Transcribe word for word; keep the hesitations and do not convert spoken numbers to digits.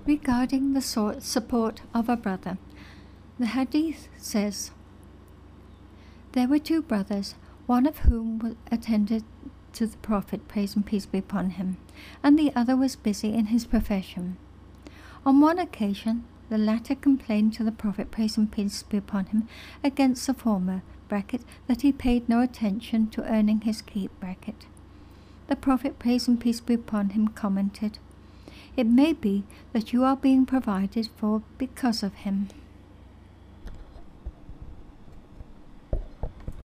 Regarding the so- support of a brother, the Hadith says, there were two brothers, one of whom attended to the Prophet, praise and peace be upon him, and the other was busy in his profession. On one occasion, the latter complained to the Prophet, praise and peace be upon him, against the former, bracket, that he paid no attention to earning his keep, bracket. The Prophet, praise and peace be upon him, commented, it may be that you are being provided for because of him.